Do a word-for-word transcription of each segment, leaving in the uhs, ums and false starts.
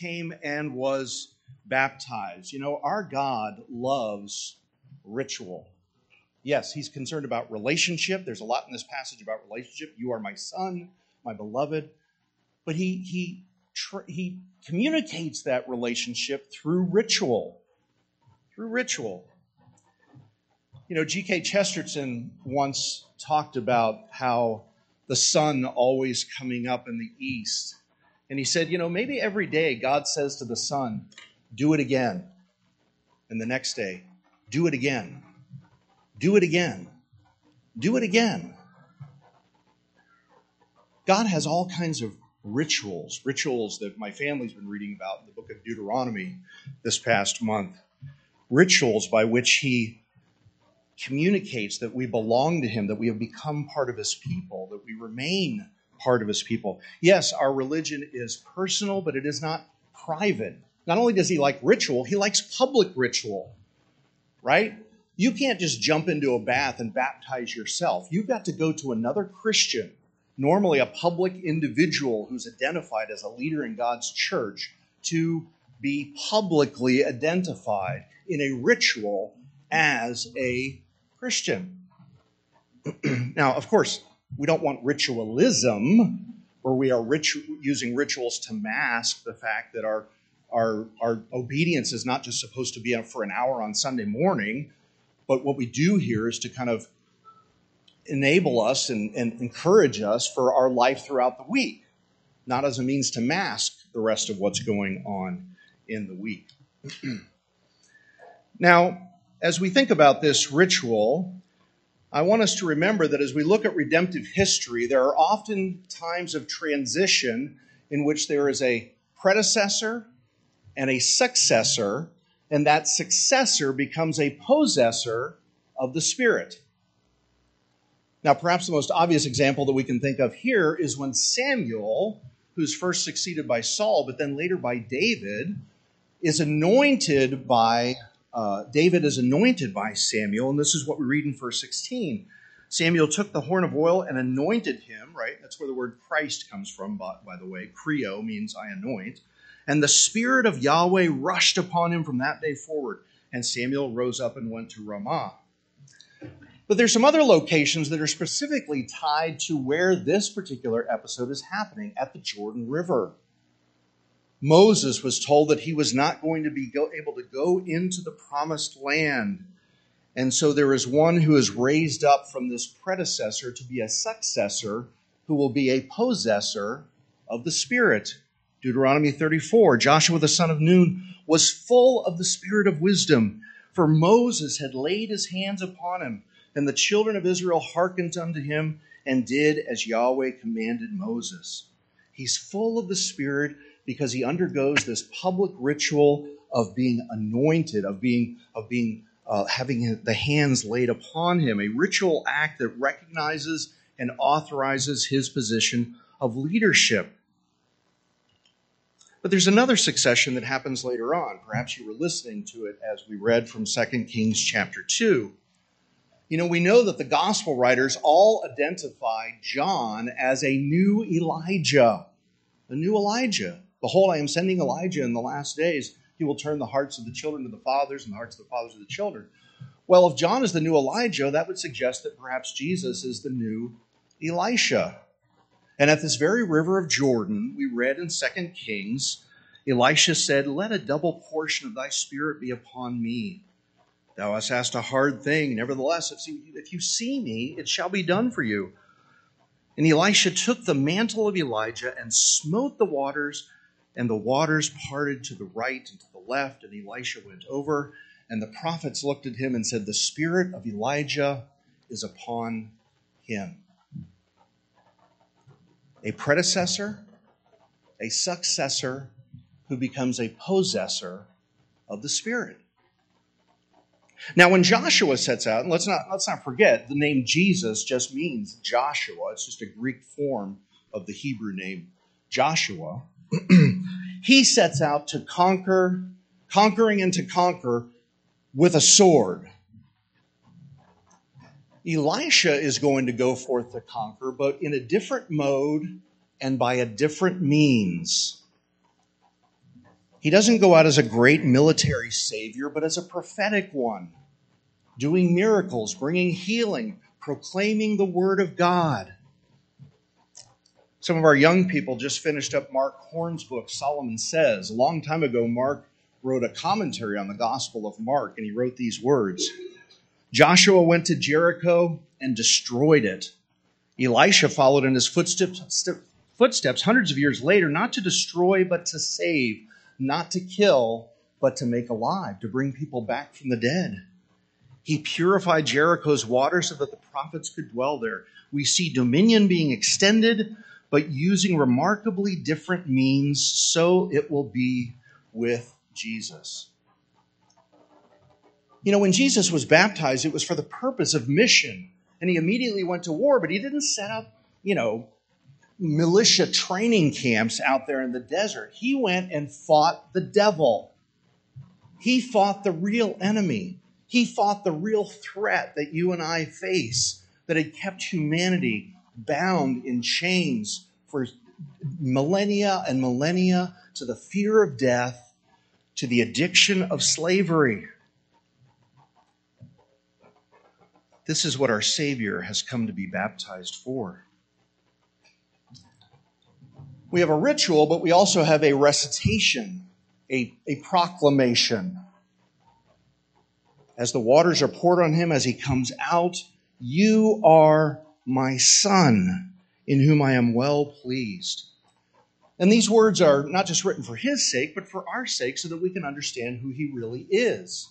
came and was baptized. You know, our God loves ritual. Yes, he's concerned about relationship. There's a lot in this passage about relationship. You are my son, my beloved. But he he tr- he communicates that relationship through ritual. Through ritual. You know, G K Chesterton once talked about how the sun always coming up in the east. And he said, you know, maybe every day God says to the sun, do it again. And the next day, do it again. Do it again. Do it again. God has all kinds of rituals, rituals that my family's been reading about in the book of Deuteronomy this past month. Rituals by which he communicates that we belong to him, that we have become part of his people, that we remain part of his people. Yes, our religion is personal, but it is not private. Not only does he like ritual, he likes public ritual, right? You can't just jump into a bath and baptize yourself. You've got to go to another Christian, normally a public individual who's identified as a leader in God's church, to be publicly identified in a ritual as a Christian. Now, of course, we don't want ritualism, where we are ritu- using rituals to mask the fact that our, our, our obedience is not just supposed to be for an hour on Sunday morning, but what we do here is to kind of enable us and, and encourage us for our life throughout the week, not as a means to mask the rest of what's going on in the week. Now, as we think about this ritual, I want us to remember that as we look at redemptive history, there are often times of transition in which there is a predecessor and a successor, and that successor becomes a possessor of the Spirit. Now, perhaps the most obvious example that we can think of here is when Samuel, who's first succeeded by Saul, but then later by David, is anointed by Uh, David is anointed by Samuel, and this is what we read in verse sixteen. Samuel took the horn of oil and anointed him, right? That's where the word Christ comes from, by, by the way. Creo means I anoint. And the Spirit of Yahweh rushed upon him from that day forward, and Samuel rose up and went to Ramah. But there's some other locations that are specifically tied to where this particular episode is happening, at the Jordan River. Moses was told that he was not going to be go, able to go into the promised land. And so there is one who is raised up from this predecessor to be a successor who will be a possessor of the Spirit. Deuteronomy thirty-four, Joshua the son of Nun was full of the spirit of wisdom, for Moses had laid his hands upon him, and the children of Israel hearkened unto him and did as Yahweh commanded Moses. He's full of the Spirit because he undergoes this public ritual of being anointed, of being of being uh, having the hands laid upon him, a ritual act that recognizes and authorizes his position of leadership. But there's another succession that happens later on. Perhaps you were listening to it as we read from Second Kings chapter two. You know, we know that the gospel writers all identify John as a new Elijah, a new Elijah. Behold, I am sending Elijah in the last days. He will turn the hearts of the children to the fathers and the hearts of the fathers to the children. Well, if John is the new Elijah, that would suggest that perhaps Jesus is the new Elisha. And at this very river of Jordan, we read in Second Kings, Elisha said, let a double portion of thy spirit be upon me. Thou hast asked a hard thing. Nevertheless, if you see me, it shall be done for you. And Elisha took the mantle of Elijah and smote the waters, and the waters parted to the right and to the left, and Elisha went over. And the prophets looked at him and said, the spirit of Elijah is upon him. A predecessor, a successor who becomes a possessor of the Spirit. Now, when Joshua sets out, and let's not, let's not forget, the name Jesus just means Joshua. It's just a Greek form of the Hebrew name Joshua. He sets out to conquer, conquering and to conquer with a sword. Elisha is going to go forth to conquer, but in a different mode and by a different means. He doesn't go out as a great military savior, but as a prophetic one, doing miracles, bringing healing, proclaiming the word of God. Some of our young people just finished up Mark Horn's book, Solomon Says. A long time ago, Mark wrote a commentary on the Gospel of Mark, and he wrote these words. Joshua went to Jericho and destroyed it. Elisha followed in his footsteps, footsteps hundreds of years later, not to destroy, but to save, not to kill, but to make alive, to bring people back from the dead. He purified Jericho's water so that the prophets could dwell there. We see dominion being extended, but using remarkably different means, so it will be with Jesus. You know, when Jesus was baptized, it was for the purpose of mission, and he immediately went to war, but he didn't set up, you know, militia training camps out there in the desert. He went and fought the devil. He fought the real enemy. He fought the real threat that you and I face, that had kept humanity bound in chains for millennia and millennia, to the fear of death, to the addiction of slavery. This is what our Savior has come to be baptized for. We have a ritual, but we also have a recitation, a, a proclamation. As the waters are poured on him, as he comes out, you are my Son, in whom I am well pleased. And these words are not just written for his sake, but for our sake, so that we can understand who he really is.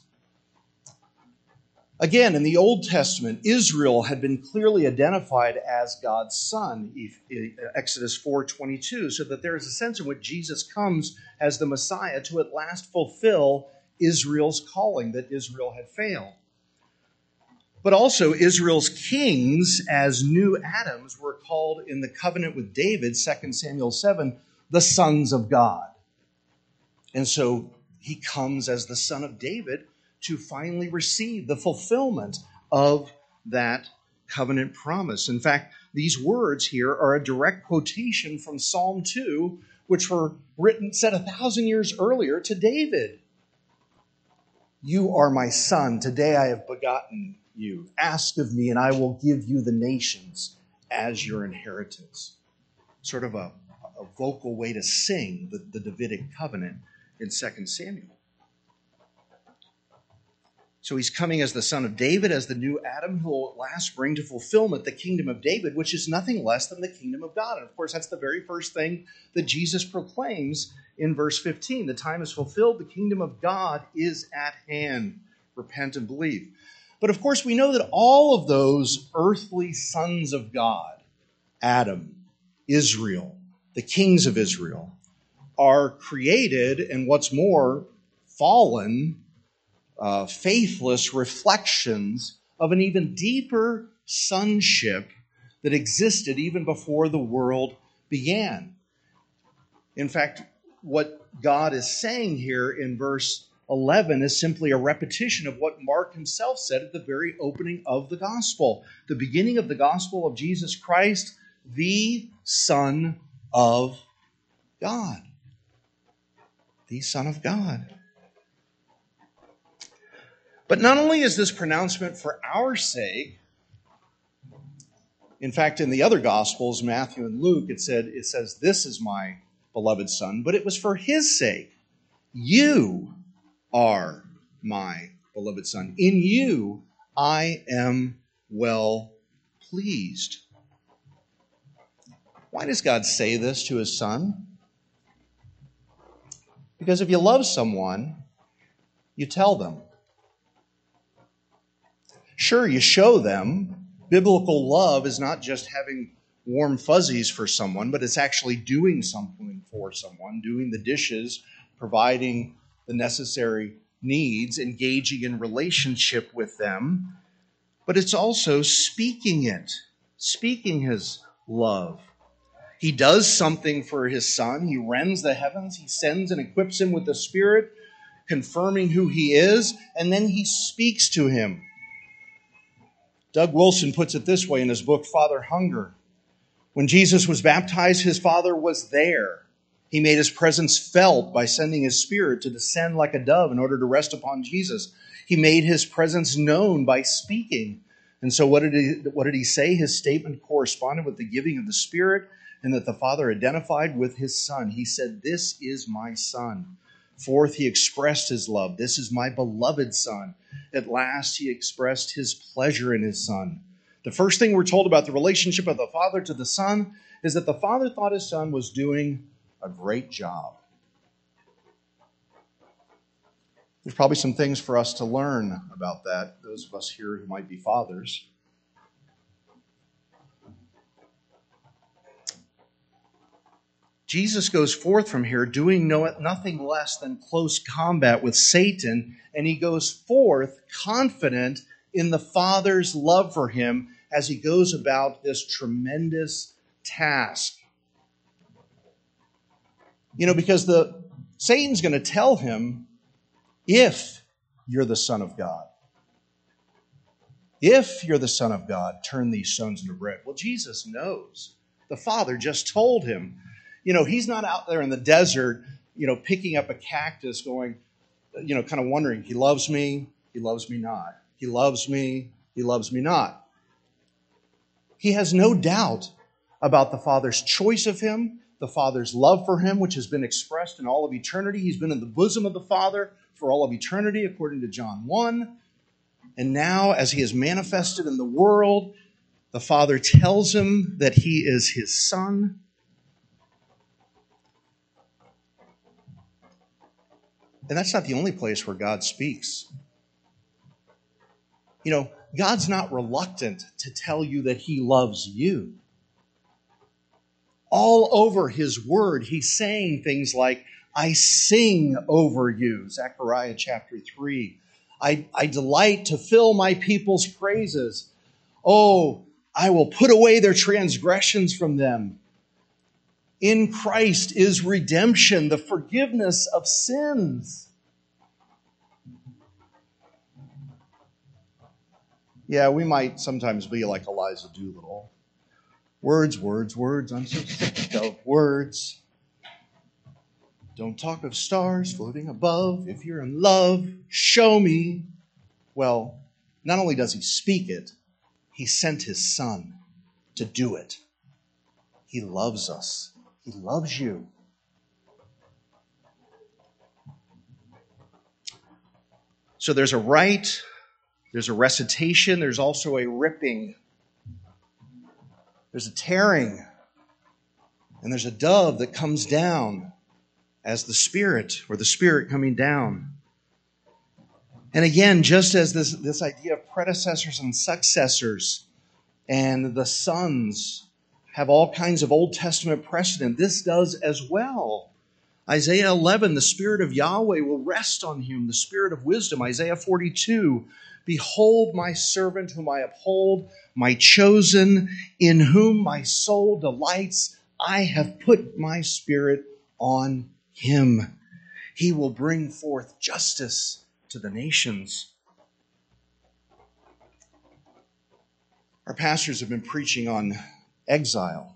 Again, in the Old Testament, Israel had been clearly identified as God's son, Exodus four twenty-two, so that there is a sense in which Jesus comes as the Messiah to at last fulfill Israel's calling that Israel had failed. But also Israel's kings, as new Adams, were called in the covenant with David, Second Samuel seven, the sons of God. And so he comes as the son of David to finally receive the fulfillment of that covenant promise. In fact, these words here are a direct quotation from Psalm two, which were written, said a thousand years earlier to David. You are my son. Today I have begotten you. Ask of me, and I will give you the nations as your inheritance. Sort of a, a vocal way to sing the, the Davidic covenant in Second Samuel. So he's coming as the son of David, as the new Adam, who will at last bring to fulfillment the kingdom of David, which is nothing less than the kingdom of God. And of course, that's the very first thing that Jesus proclaims in verse fifteen. The time is fulfilled. The kingdom of God is at hand. Repent and believe. But of course, we know that all of those earthly sons of God, Adam, Israel, the kings of Israel, are created, and what's more, fallen, Uh, faithless reflections of an even deeper sonship that existed even before the world began. In fact, what God is saying here in verse eleven is simply a repetition of what Mark himself said at the very opening of the gospel. The beginning of the gospel of Jesus Christ, the Son of God. The Son of God. But not only is this pronouncement for our sake, in fact, in the other Gospels, Matthew and Luke, it said it says, this is my beloved Son, but it was for his sake. You are my beloved Son. In you I am well pleased. Why does God say this to his Son? Because if you love someone, you tell them. Sure, you show them. Biblical love is not just having warm fuzzies for someone, but it's actually doing something for someone, doing the dishes, providing the necessary needs, engaging in relationship with them. But it's also speaking it, speaking his love. He does something for his Son. He rends the heavens. He sends and equips him with the Spirit, confirming who he is, and then he speaks to him. Doug Wilson puts it this way in his book, Father Hunger. When Jesus was baptized, his Father was there. He made his presence felt by sending his Spirit to descend like a dove in order to rest upon Jesus. He made his presence known by speaking. And so what did he, what did he say? His statement corresponded with the giving of the Spirit, and that the Father identified with his Son. He said, "This is my Son." Fourth, he expressed his love. "This is my beloved Son." At last, he expressed his pleasure in his Son. The first thing we're told about the relationship of the Father to the Son is that the Father thought his Son was doing a great job. There's probably some things for us to learn about that, those of us here who might be fathers. Jesus goes forth from here doing no, nothing less than close combat with Satan, and he goes forth confident in the Father's love for him as he goes about this tremendous task. You know, because the Satan's going to tell him, if you're the Son of God, if you're the Son of God, turn these stones into bread. Well, Jesus knows. The Father just told him. You know, he's not out there in the desert, you know, picking up a cactus going, you know, kind of wondering, he loves me, he loves me not. He loves me, he loves me not. He has no doubt about the Father's choice of him, the Father's love for him, which has been expressed in all of eternity. He's been in the bosom of the Father for all of eternity, according to John one. And now, as he is manifested in the world, the Father tells him that he is his Son. And that's not the only place where God speaks. You know, God's not reluctant to tell you that he loves you. All over his word, he's saying things like, "I sing over you," Zechariah chapter three. I, I delight to fill my people's praises. Oh, I will put away their transgressions from them. In Christ is redemption, the forgiveness of sins. Yeah, we might sometimes be like Eliza Doolittle. Words, words, words, I'm so sick of words. Don't talk of stars floating above. If you're in love, show me. Well, not only does he speak it, he sent his Son to do it. He loves us. He loves you. So there's a rite, there's a recitation, there's also a ripping. There's a tearing, and there's a dove that comes down as the Spirit, or the Spirit coming down. And again, just as this, this idea of predecessors and successors and the sons have all kinds of Old Testament precedent, this does as well. Isaiah eleven, the Spirit of Yahweh will rest on him, the Spirit of wisdom. Isaiah forty-two, behold my servant whom I uphold, my chosen, in whom my soul delights. I have put my Spirit on him. He will bring forth justice to the nations. Our pastors have been preaching on exile.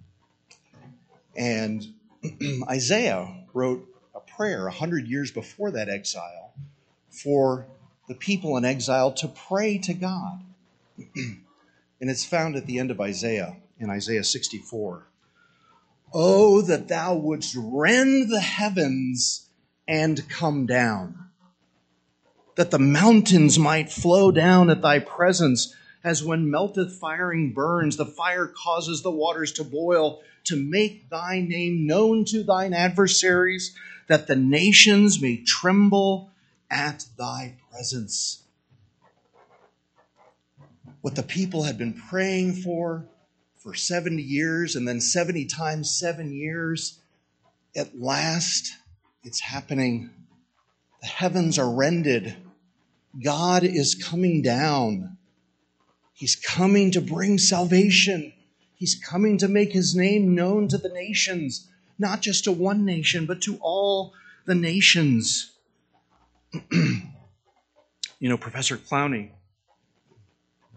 And Isaiah wrote a prayer a hundred years before that exile for the people in exile to pray to God. And it's found at the end of Isaiah, in Isaiah sixty-four. Oh, that thou wouldst rend the heavens and come down, that the mountains might flow down at thy presence, as when melteth firing burns, the fire causes the waters to boil, to make thy name known to thine adversaries, that the nations may tremble at thy presence. What the people had been praying for for seventy years, and then seventy times seven years, at last it's happening. The heavens are rended. God is coming down. He's coming to bring salvation. He's coming to make his name known to the nations, not just to one nation, but to all the nations. You know, Professor Clowney,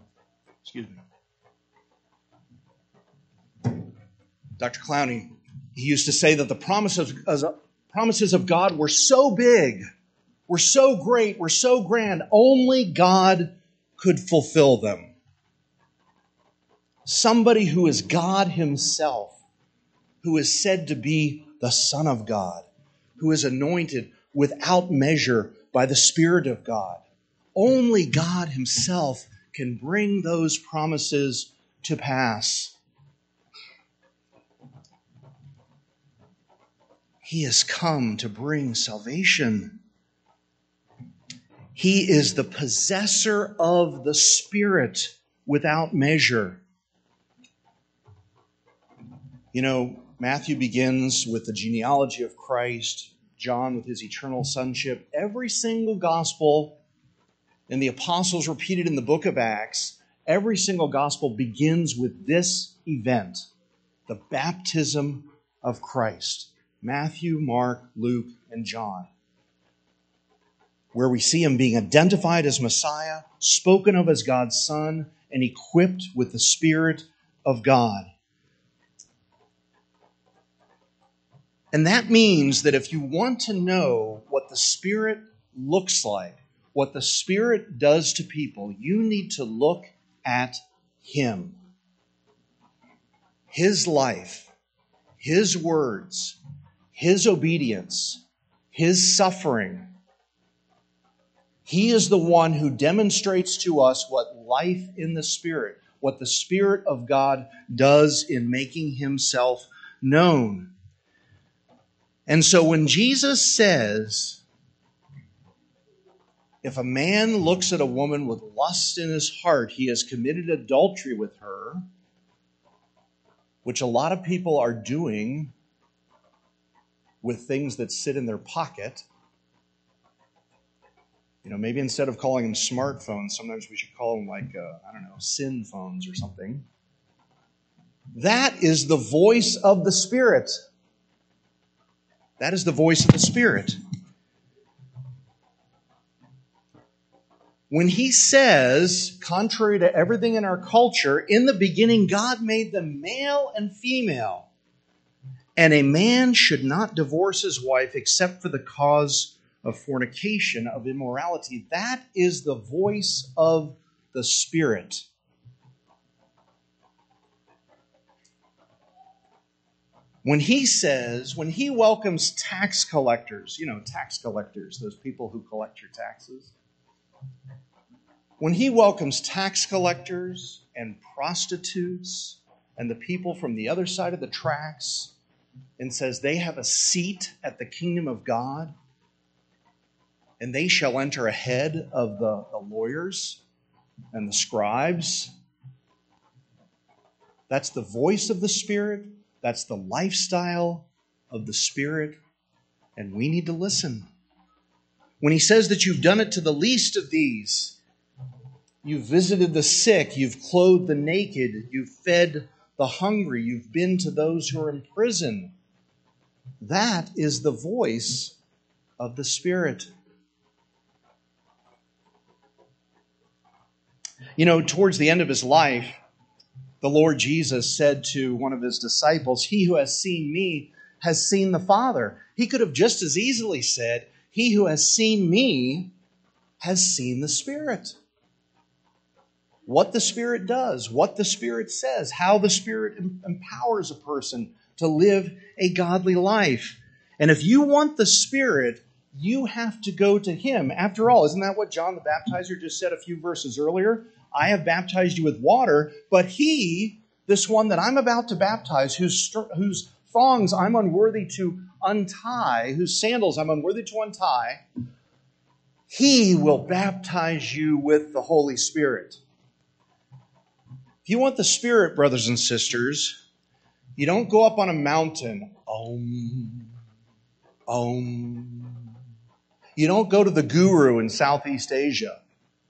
excuse me, Doctor Clowney, He used to say that the promises, promises of God were so big, were so great, were so grand, only God could fulfill them. Somebody who is God himself, who is said to be the Son of God, who is anointed without measure by the Spirit of God. Only God himself can bring those promises to pass. He has come to bring salvation. He is the possessor of the Spirit without measure. You know, Matthew begins with the genealogy of Christ, John with his eternal sonship. Every single gospel, and the apostles repeated in the book of Acts, every single gospel begins with this event, the baptism of Christ. Matthew, Mark, Luke, and John, where we see him being identified as Messiah, spoken of as God's Son, and equipped with the Spirit of God. And that means that if you want to know what the Spirit looks like, what the Spirit does to people, you need to look at him. His life, his words, his obedience, his suffering. He is the one who demonstrates to us what life in the Spirit, what the Spirit of God does in making himself known. And so when Jesus says, if a man looks at a woman with lust in his heart, he has committed adultery with her, which a lot of people are doing with things that sit in their pocket. You know, maybe instead of calling them smartphones, sometimes we should call them like, uh, I don't know, sin phones or something. That is the voice of the Spirit. That is the voice of the Spirit. When he says, contrary to everything in our culture, in the beginning God made them male and female, and a man should not divorce his wife except for the cause of fornication, of immorality. That is the voice of the Spirit. When he says, when he welcomes tax collectors, you know, tax collectors, those people who collect your taxes. When he welcomes tax collectors and prostitutes and the people from the other side of the tracks and says they have a seat at the kingdom of God and they shall enter ahead of the, the lawyers and the scribes, that's the voice of the Spirit. That's the lifestyle of the Spirit, and we need to listen. When he says that you've done it to the least of these, you've visited the sick, you've clothed the naked, you've fed the hungry, you've been to those who are in prison, that is the voice of the Spirit. You know, towards the end of his life, the Lord Jesus said to one of his disciples, "He who has seen me has seen the Father." He could have just as easily said, "He who has seen me has seen the Spirit." What the Spirit does, what the Spirit says, how the Spirit empowers a person to live a godly life. And if you want the Spirit, you have to go to him. After all, isn't that what John the Baptizer just said a few verses earlier? I have baptized you with water, but he, this one that I'm about to baptize, whose, whose thongs I'm unworthy to untie, whose sandals I'm unworthy to untie, he will baptize you with the Holy Spirit. If you want the Spirit, brothers and sisters, you don't go up on a mountain. Om, om. You don't go to the guru in Southeast Asia.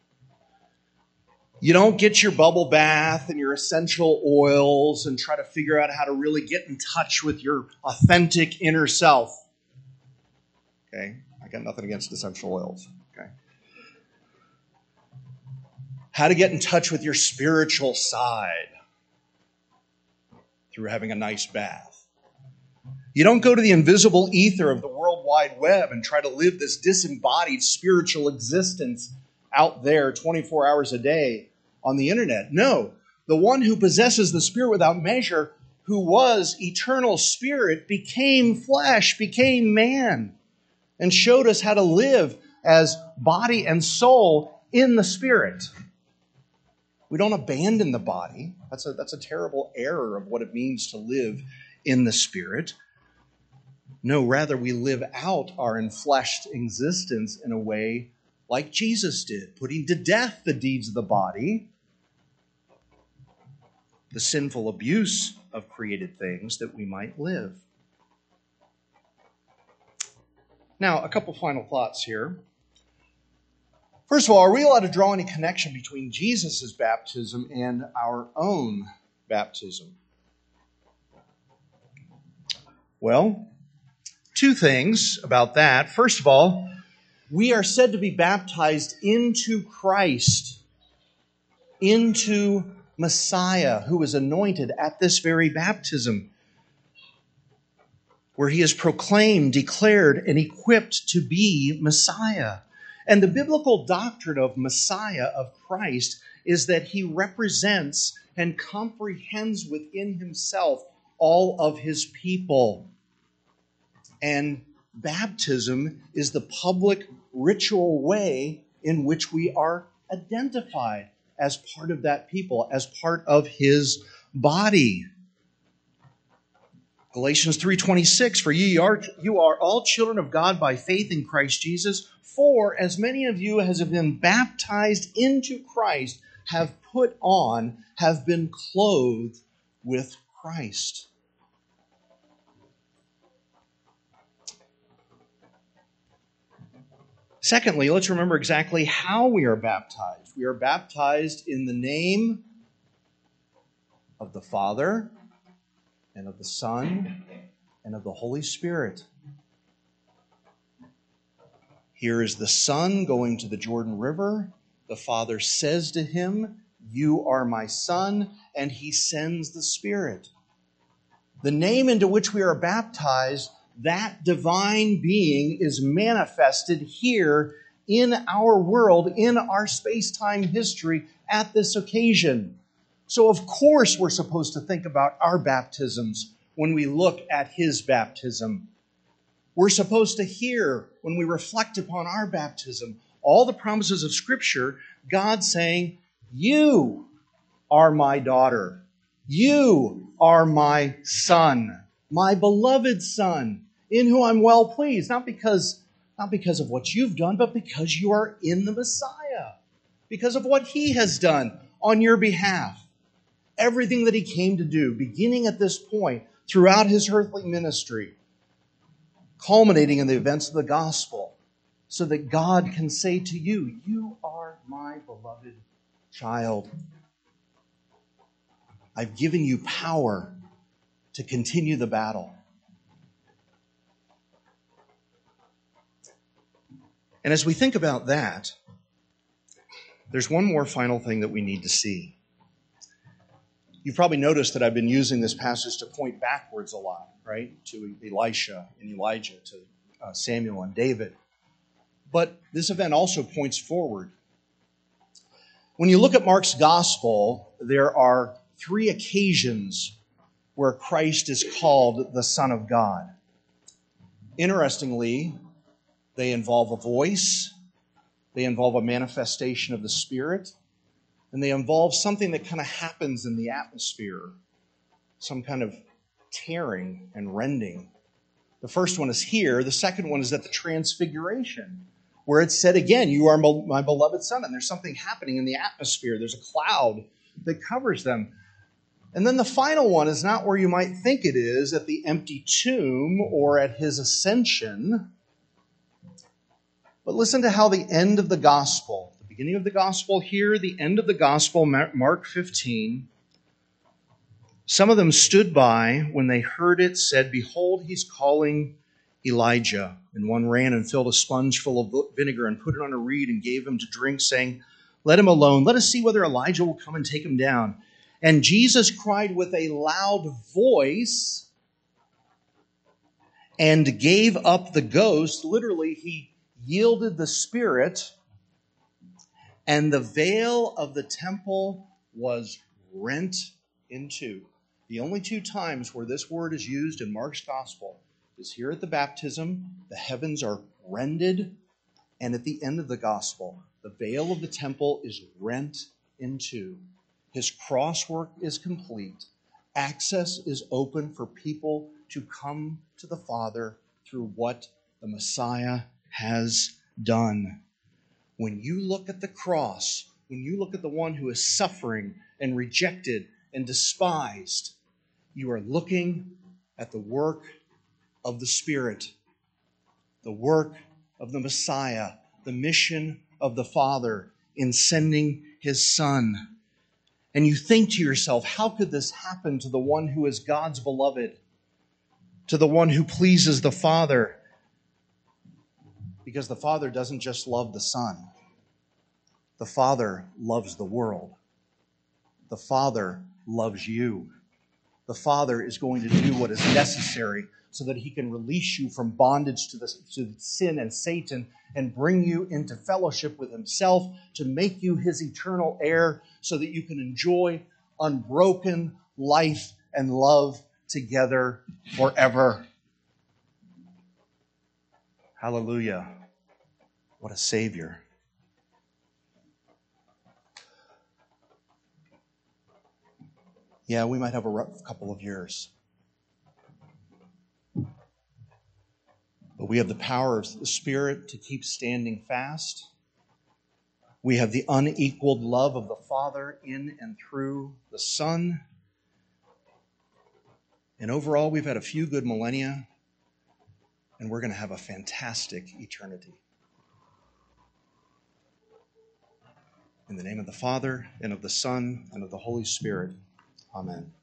You don't get your bubble bath and your essential oils and try to figure out how to really get in touch with your authentic inner self. Okay? I got nothing against essential oils. Okay? How to get in touch with your spiritual side through having a nice bath. You don't go to the invisible ether of the World Wide Web and try to live this disembodied spiritual existence out there twenty-four hours a day on the internet. No, the one who possesses the Spirit without measure, who was eternal spirit, became flesh, became man, and showed us how to live as body and soul in the Spirit. We don't abandon the body. That's a, that's a terrible error of what it means to live in the Spirit. No, rather we live out our enfleshed existence in a way like Jesus did, putting to death the deeds of the body, the sinful abuse of created things, that we might live. Now, a couple final thoughts here. First of all, are we allowed to draw any connection between Jesus' baptism and our own baptism? Well, two things about that. First of all, we are said to be baptized into Christ, into Messiah, who was anointed at this very baptism, where he is proclaimed, declared, and equipped to be Messiah. And the biblical doctrine of Messiah, of Christ, is that he represents and comprehends within himself all of his people. And baptism is the public ritual way in which we are identified as part of that people, as part of his body. Galatians three twenty-six, for ye are, you are all children of God by faith in Christ Jesus, for as many of you as have been baptized into Christ have put on, have been clothed with Christ. Secondly, let's remember exactly how we are baptized. We are baptized in the name of the Father and of the Son and of the Holy Spirit. Here is the Son going to the Jordan River. The Father says to him, "You are my Son," and he sends the Spirit. The name into which we are baptized, that divine being, is manifested here in our world, in our space-time history at this occasion. So of course we're supposed to think about our baptisms when we look at his baptism. We're supposed to hear, when we reflect upon our baptism, all the promises of Scripture, God saying, "You are my daughter. You are my son, my beloved Son, in whom I'm well pleased," not because, not because of what you've done, but because you are in the Messiah, because of what he has done on your behalf. Everything that he came to do, beginning at this point, throughout his earthly ministry, culminating in the events of the gospel, so that God can say to you, "You are my beloved child. I've given you power to continue the battle." And as we think about that, there's one more final thing that we need to see. You've probably noticed that I've been using this passage to point backwards a lot, right? To Elisha and Elijah, to uh, Samuel and David. But this event also points forward. When you look at Mark's gospel, there are three occasions where Christ is called the Son of God. Interestingly, they involve a voice, they involve a manifestation of the Spirit, and they involve something that kind of happens in the atmosphere, some kind of tearing and rending. The first one is here. The second one is at the Transfiguration, where it's said again, "You are my beloved Son," and there's something happening in the atmosphere. There's a cloud that covers them. And then the final one is not where you might think it is, at the empty tomb or at his ascension. But listen to how the end of the gospel, the beginning of the gospel here, the end of the gospel, Mark fifteen. Some of them stood by when they heard it, said, "Behold, he's calling Elijah." And one ran and filled a sponge full of vinegar and put it on a reed and gave him to drink, saying, "Let him alone. Let us see whether Elijah will come and take him down." And Jesus cried with a loud voice, and gave up the ghost. Literally, he yielded the spirit, and the veil of the temple was rent in two. The only two times where this word is used in Mark's gospel is here at the baptism, the heavens are rended, and at the end of the gospel, the veil of the temple is rent in two. His cross work is complete. Access is open for people to come to the Father through what the Messiah has done. When you look at the cross, when you look at the one who is suffering and rejected and despised, you are looking at the work of the Spirit, the work of the Messiah, the mission of the Father in sending his Son. And you think to yourself, how could this happen to the one who is God's beloved, to the one who pleases the Father? Because the Father doesn't just love the Son. The Father loves the world. The Father loves you. The Father is going to do what is necessary so that he can release you from bondage to, the, to sin and Satan and bring you into fellowship with himself to make you his eternal heir so that you can enjoy unbroken life and love together forever. Hallelujah. What a Savior. Yeah, we might have a rough couple of years. But we have the power of the Spirit to keep standing fast. We have the unequaled love of the Father in and through the Son. And overall, we've had a few good millennia, and we're going to have a fantastic eternity. In the name of the Father, and of the Son, and of the Holy Spirit. Amen.